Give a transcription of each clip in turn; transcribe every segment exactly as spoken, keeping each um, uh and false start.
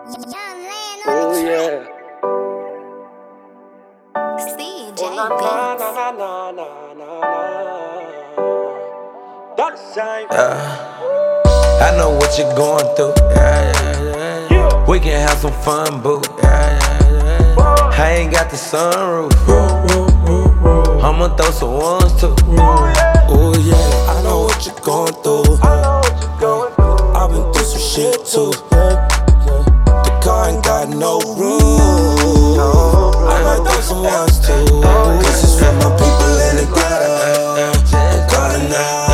Oh yeah. C J Oh na na na na na na na na. That's sign. Uh, I know what you're going through. Yeah, yeah, yeah, yeah. We can have some fun, boo. Yeah, yeah, yeah, yeah. I ain't got the sunroof. I'ma throw some ones too. Oh yeah, I know what you're going through. I've been through some shit too. The car ain't got no roof. I might throw some ones too. This is for my people in the ghetto. I'm calling out.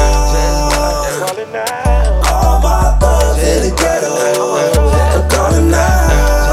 All my thugs in the ghetto. I'm calling out.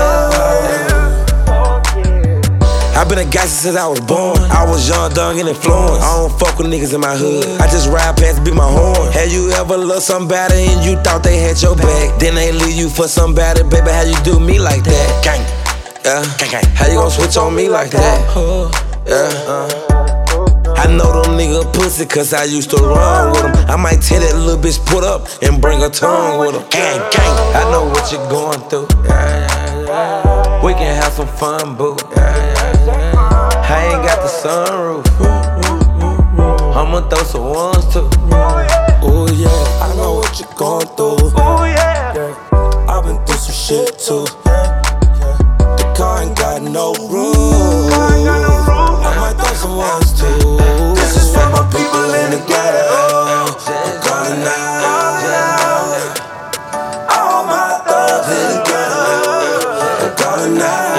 I been a gangster since I was born. I was young, dumb, and influenced. I don't fuck with niggas in my hood. I just ride past, beat my horn. Have you ever loved somebody and you thought they had your back? Then they leave you for somebody, baby, how you do me like that? Gang, yeah, gang, gang. How you gon' switch on me like that? Yeah, uh. I know them nigga pussy cause I used to run with them. I might tell that little bitch put up and bring her tongue with them. Gang, gang. I know what you're going through. Yeah, yeah, yeah. We can have some fun, boo. Yeah, yeah, yeah. I ain't got the sunroof. I'ma throw some ones too. Oh yeah, I know what you're going through. Oh yeah, I've been through some shit too. The car ain't got no roof. I might throw some ones too. This is for my people in the ghetto. I'm calling out. All my thugs in the ghetto. I'm calling out.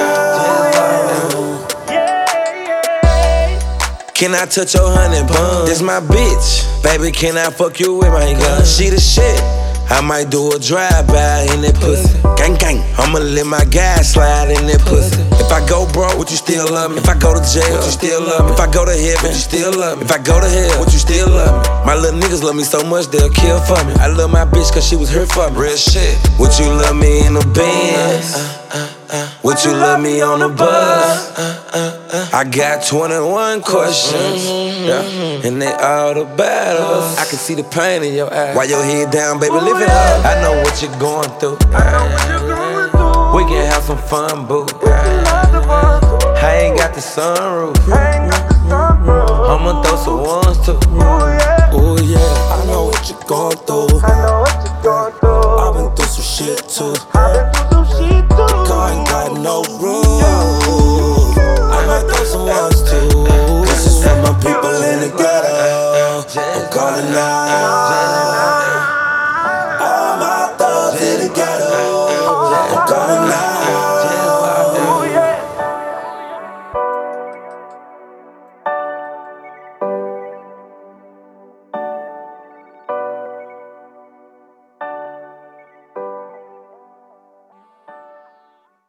Can I touch your honey bun? This my bitch. Baby, can I fuck you with my gun? She the shit. I might do a drive-by in that pussy. Gang, gang. I'ma let my gas slide in that pussy. If I go broke, would you still love me? If I go to jail, would you still love me? If I go to heaven, would you still love me? If I go to hell, would you still love me? My little niggas love me so much they'll kill for me. I love my bitch cause she was hurt for me. Real shit. Would you love me in the Benz? Would you love me on the bus? I got twenty-one questions, yeah, and they all about us. I can see the pain in your eyes. While your head down, baby, lift it up. I know what you're going through. We can have some fun, boo. I ain't got the sunroof. I'ma throw some ones too. Oh yeah, I know what you're going through. I've been through some shit too. The car ain't got no roof. I might throw some ones too. This is for my people in the ghetto. I'm calling out.